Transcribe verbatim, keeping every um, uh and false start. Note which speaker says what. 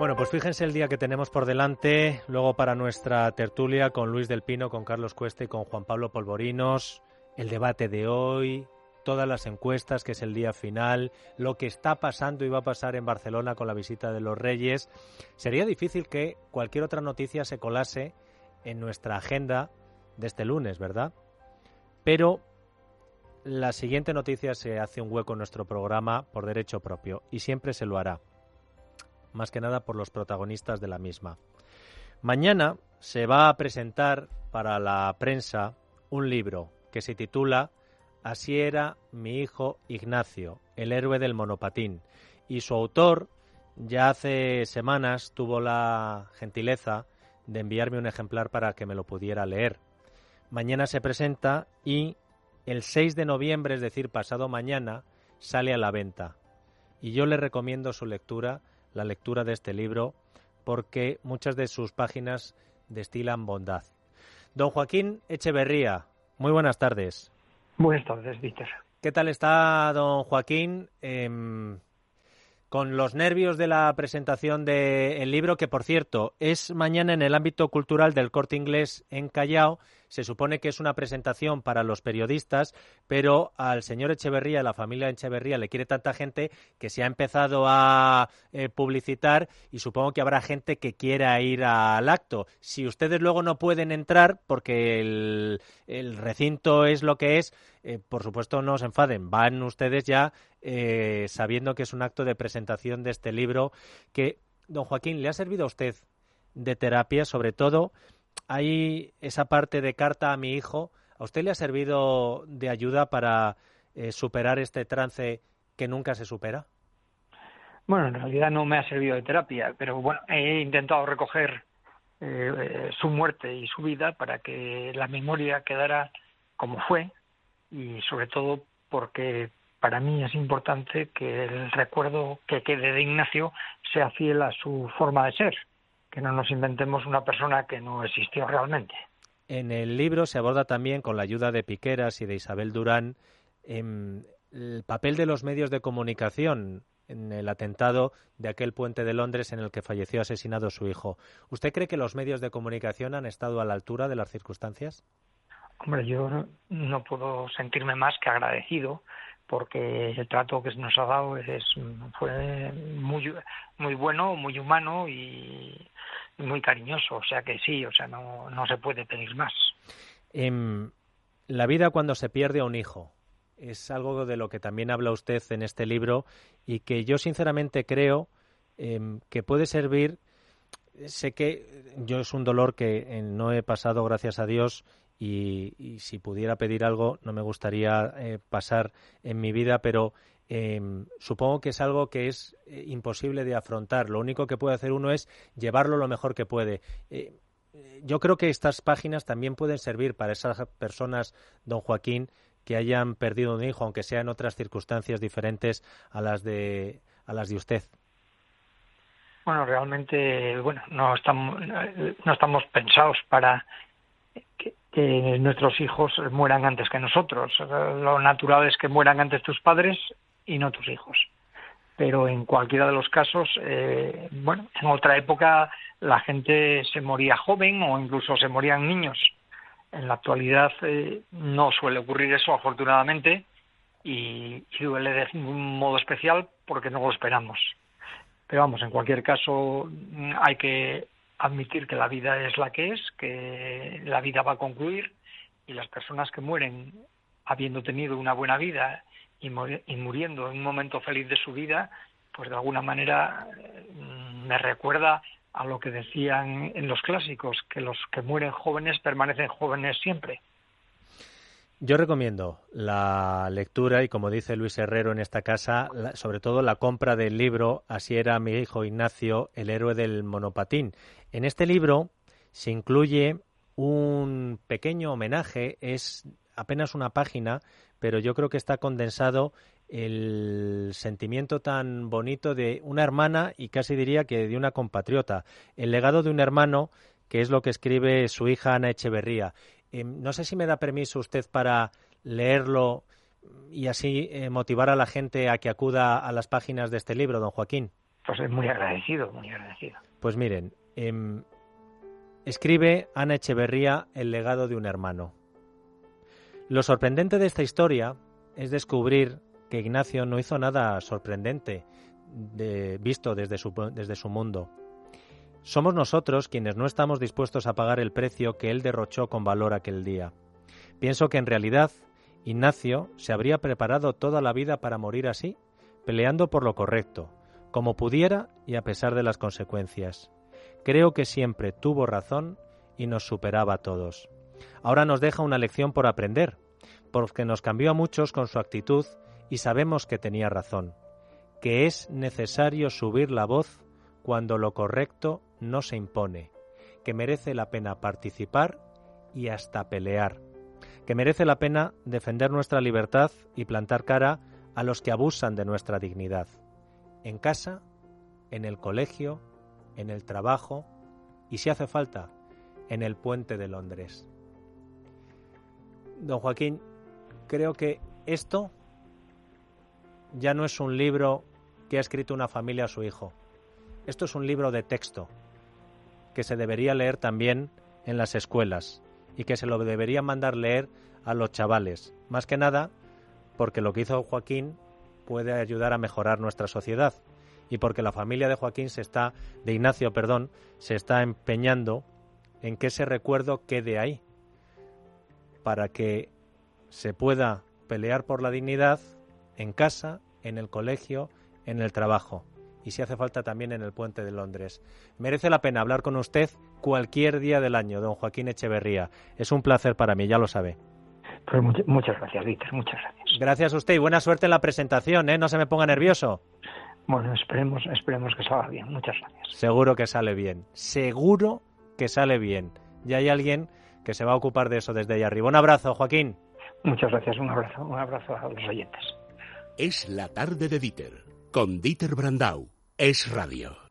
Speaker 1: Bueno, pues fíjense el día que tenemos por delante, luego para nuestra tertulia con Luis del Pino, con Carlos Cuesta y con Juan Pablo Polvorinos, el debate de hoy, todas las encuestas, que es el día final, lo que está pasando y va a pasar en Barcelona con la visita de los Reyes. Sería difícil que cualquier otra noticia se colase en nuestra agenda de este lunes, ¿verdad? Pero la siguiente noticia se hace un hueco en nuestro programa por derecho propio y siempre se lo hará, más que nada por los protagonistas de la misma. Mañana se va a presentar para la prensa un libro que se titula Así era mi hijo Ignacio, el héroe del monopatín, y su autor ya hace semanas tuvo la gentileza de enviarme un ejemplar para que me lo pudiera leer. Mañana se presenta y el seis de noviembre, es decir, pasado mañana, sale a la venta. Y yo le recomiendo su lectura, la lectura de este libro, porque muchas de sus páginas destilan bondad. Don Joaquín Echeverría, muy buenas tardes.
Speaker 2: Buenas tardes, Víctor.
Speaker 1: ¿Qué tal está don Joaquín? Eh, con los nervios de la presentación del libro, que por cierto es mañana en el ámbito cultural del Corte Inglés en Callao. Se supone que es una presentación para los periodistas, pero al señor Echeverría, a la familia Echeverría, le quiere tanta gente que se ha empezado a eh, publicitar, y supongo que habrá gente que quiera ir al acto. Si ustedes luego no pueden entrar porque el, el recinto es lo que es, eh, por supuesto no se enfaden. Van ustedes ya eh, sabiendo que es un acto de presentación de este libro que, don Joaquín, ¿le ha servido a usted de terapia? Sobre todo, hay esa parte de carta a mi hijo. ¿A usted le ha servido de ayuda para eh, superar este trance que nunca se supera?
Speaker 2: Bueno, en realidad no me ha servido de terapia, pero bueno, he intentado recoger eh, su muerte y su vida para que la memoria quedara como fue, y sobre todo porque para mí es importante que el recuerdo que quede de Ignacio sea fiel a su forma de ser, que no nos inventemos una persona que no existió realmente.
Speaker 1: En el libro se aborda también, con la ayuda de Piqueras y de Isabel Durán, eh, el papel de los medios de comunicación en el atentado de aquel puente de Londres en el que falleció asesinado su hijo. ¿Usted cree que los medios de comunicación han estado a la altura de las circunstancias?
Speaker 2: Hombre, yo no, no puedo sentirme más que agradecido, porque el trato que nos ha dado es, fue muy muy bueno, muy humano y muy cariñoso, o sea que sí, o sea, no, no se puede pedir más.
Speaker 1: Eh, la vida cuando se pierde a un hijo es algo de lo que también habla usted en este libro, y que yo sinceramente creo eh, que puede servir. Sé que yo es un dolor que eh, no he pasado, gracias a Dios, y, y si pudiera pedir algo no me gustaría eh, pasar en mi vida, pero eh, supongo que es algo que es eh, imposible de afrontar. Lo único que puede hacer uno es llevarlo lo mejor que puede. Eh, yo creo que estas páginas también pueden servir para esas personas, don Joaquín, que hayan perdido un hijo, aunque sea en otras circunstancias diferentes a las de a las de usted.
Speaker 2: Bueno, realmente, bueno, no estamos no estamos pensados para que, que nuestros hijos mueran antes que nosotros. Lo natural es que mueran antes tus padres y no tus hijos. Pero en cualquiera de los casos, eh, bueno, en otra época la gente se moría joven o incluso se morían niños. En la actualidad eh, no suele ocurrir eso, afortunadamente, y, y duele de un modo especial porque no lo esperamos. Pero vamos, en cualquier caso hay que admitir que la vida es la que es, que la vida va a concluir, y las personas que mueren habiendo tenido una buena vida y, muri- y muriendo en un momento feliz de su vida, pues de alguna manera me recuerda a lo que decían en los clásicos, que los que mueren jóvenes permanecen jóvenes siempre.
Speaker 1: Yo recomiendo la lectura y, como dice Luis Herrero en esta casa, la, sobre todo la compra del libro Así era mi hijo Ignacio, el héroe del monopatín. En este libro se incluye un pequeño homenaje, es apenas una página, pero yo creo que está condensado el sentimiento tan bonito de una hermana, y casi diría que de una compatriota, el legado de un hermano, que es lo que escribe su hija Ana Echeverría. Eh, no sé si me da permiso usted para leerlo y así eh, motivar a la gente a que acuda a las páginas de este libro, don Joaquín.
Speaker 2: pues es muy agradecido, muy agradecido.
Speaker 1: Pues miren, eh, escribe Ana Echeverría El legado de un hermano. Lo sorprendente de esta historia es descubrir que Ignacio no hizo nada sorprendente de, visto desde su, desde su mundo. Somos nosotros quienes no estamos dispuestos a pagar el precio que él derrochó con valor aquel día. Pienso que en realidad Ignacio se habría preparado toda la vida para morir así, peleando por lo correcto, como pudiera y a pesar de las consecuencias. Creo que siempre tuvo razón y nos superaba a todos. Ahora nos deja una lección por aprender, porque nos cambió a muchos con su actitud y sabemos que tenía razón, que es necesario subir la voz cuando lo correcto no se impone, que merece la pena participar y hasta pelear, que merece la pena defender nuestra libertad y plantar cara a los que abusan de nuestra dignidad, en casa, en el colegio, en el trabajo y, si hace falta, en el puente de Londres. Don Joaquín, creo que esto ya no es un libro que ha escrito una familia a su hijo. Esto es un libro de texto que se debería leer también en las escuelas y que se lo deberían mandar leer a los chavales. Más que nada porque lo que hizo Joaquín puede ayudar a mejorar nuestra sociedad y porque la familia de Joaquín se está, de Ignacio, perdón, se está empeñando en que ese recuerdo quede ahí para que se pueda pelear por la dignidad en casa, en el colegio, en el trabajo y, si hace falta, también en el puente de Londres. Merece la pena hablar con usted cualquier día del año, don Joaquín Echeverría. Es un placer para mí, ya lo sabe.
Speaker 2: Pues much- muchas gracias, Dieter, muchas gracias.
Speaker 1: Gracias a usted y buena suerte en la presentación, ¿eh? No se me ponga nervioso.
Speaker 2: Bueno, esperemos, esperemos que salga bien. Muchas gracias.
Speaker 1: Seguro que sale bien. Seguro que sale bien. Ya hay alguien que se va a ocupar de eso desde ahí arriba. Un abrazo, Joaquín.
Speaker 2: Muchas gracias. Un abrazo, un abrazo a los oyentes.
Speaker 3: Es la tarde de Dieter, con Dieter Brandau. Es Radio.